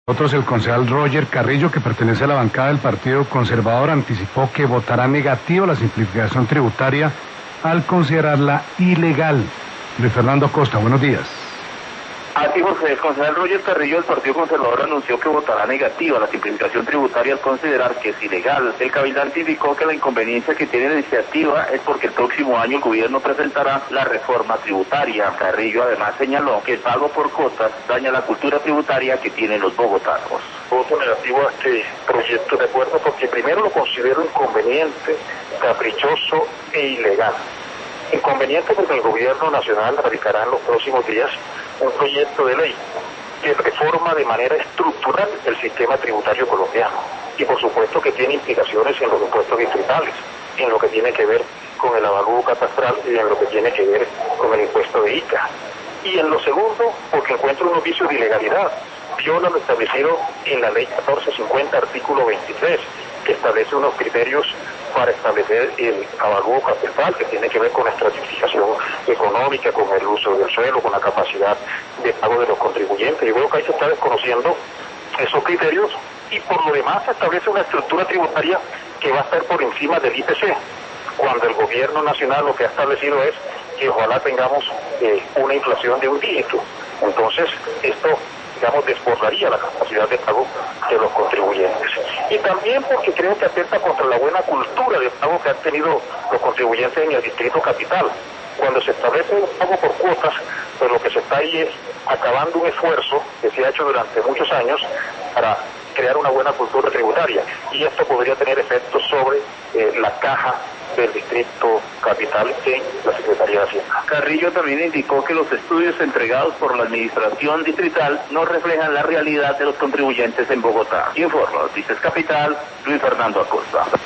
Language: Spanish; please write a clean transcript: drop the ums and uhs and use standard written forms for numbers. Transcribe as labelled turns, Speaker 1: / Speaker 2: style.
Speaker 1: Nosotros, el concejal Roger Carrillo, que pertenece a la bancada del Partido Conservador, anticipó que votará negativo la simplificación tributaria al considerarla ilegal. Luis Fernando Acosta, buenos días.
Speaker 2: Así, José, el concejal Roger Carrillo del Partido Conservador anunció que votará negativa la simplificación tributaria al considerar que es ilegal. El cabildante indicó que la inconveniencia que tiene la iniciativa es porque el próximo año el gobierno presentará la reforma tributaria. Carrillo además señaló que el pago por cuotas daña la cultura tributaria que tienen los bogotanos.
Speaker 3: Voto negativo a este proyecto de acuerdo porque primero lo considero inconveniente, caprichoso e ilegal. Inconveniente porque el gobierno nacional radicará en los próximos días un proyecto de ley que reforma de manera estructural el sistema tributario colombiano y por supuesto que tiene implicaciones en los impuestos distritales, en lo que tiene que ver con el avalúo catastral y en lo que tiene que ver con el impuesto de ICA. Y en lo segundo, porque encuentro unos vicios de ilegalidad, viola lo establecido en la ley 1450, artículo 23, que establece unos criterios para establecer el avalúo catastral que tiene que ver con la estratificación económica, con el uso del suelo, con la capacidad de pago de los contribuyentes. Yo creo que ahí se está desconociendo esos criterios y por lo demás se establece una estructura tributaria que va a estar por encima del IPC, cuando el gobierno nacional lo que ha establecido es que ojalá tengamos una inflación de un dígito. Entonces, esto, digamos, desbordaría la capacidad de pago de los contribuyentes. Y también porque creo que atenta contra la buena cultura de pago que han tenido los contribuyentes en el Distrito Capital. Cuando se establece un pago por cuotas, pues lo que se está ahí es acabando un esfuerzo que se ha hecho durante muchos años para crear una buena cultura tributaria. Y esto podría tener efectos sobre la caja del Distrito Capital en la Secretaría de Hacienda.
Speaker 2: Carrillo también indicó que los estudios entregados por la administración distrital no reflejan la realidad de los contribuyentes en Bogotá. Informa Noticias Capital, Luis Fernando Acosta.